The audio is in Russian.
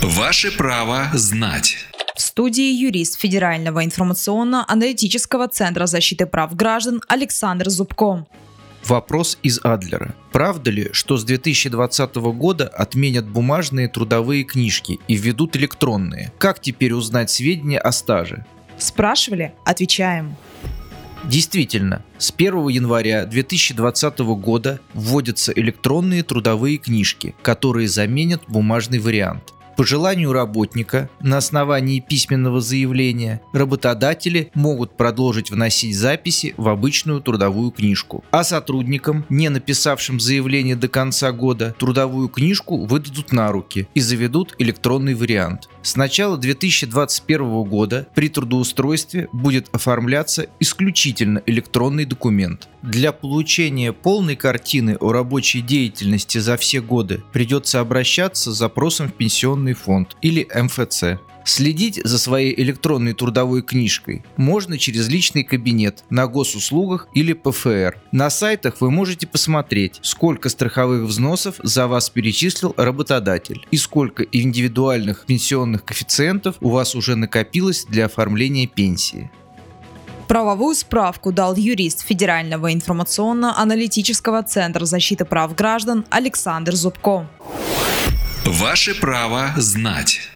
Ваше право знать. В студии юрист Федерального информационно-аналитического центра защиты прав граждан Александр Зубко. Вопрос из Адлера. Правда ли, что с 2020 года отменят бумажные трудовые книжки и введут электронные? Как теперь узнать сведения о стаже? Спрашивали? Отвечаем. Действительно, с 1 января 2020 года вводятся электронные трудовые книжки, которые заменят бумажный вариант. По желанию работника, на основании письменного заявления, работодатели могут продолжить вносить записи в обычную трудовую книжку. А сотрудникам, не написавшим заявление до конца года, трудовую книжку выдадут на руки и заведут электронный вариант. С начала 2021 года при трудоустройстве будет оформляться исключительно электронный документ. Для получения полной картины о рабочей деятельности за все годы придется обращаться с запросом в Пенсионный фонд или МФЦ. Следить за своей электронной трудовой книжкой можно через личный кабинет на госуслугах или ПФР. На сайтах вы можете посмотреть, сколько страховых взносов за вас перечислил работодатель и сколько индивидуальных пенсионных коэффициентов у вас уже накопилось для оформления пенсии. Правовую справку дал юрист Федерального информационно-аналитического центра защиты прав граждан Александр Зубко. Ваше право знать.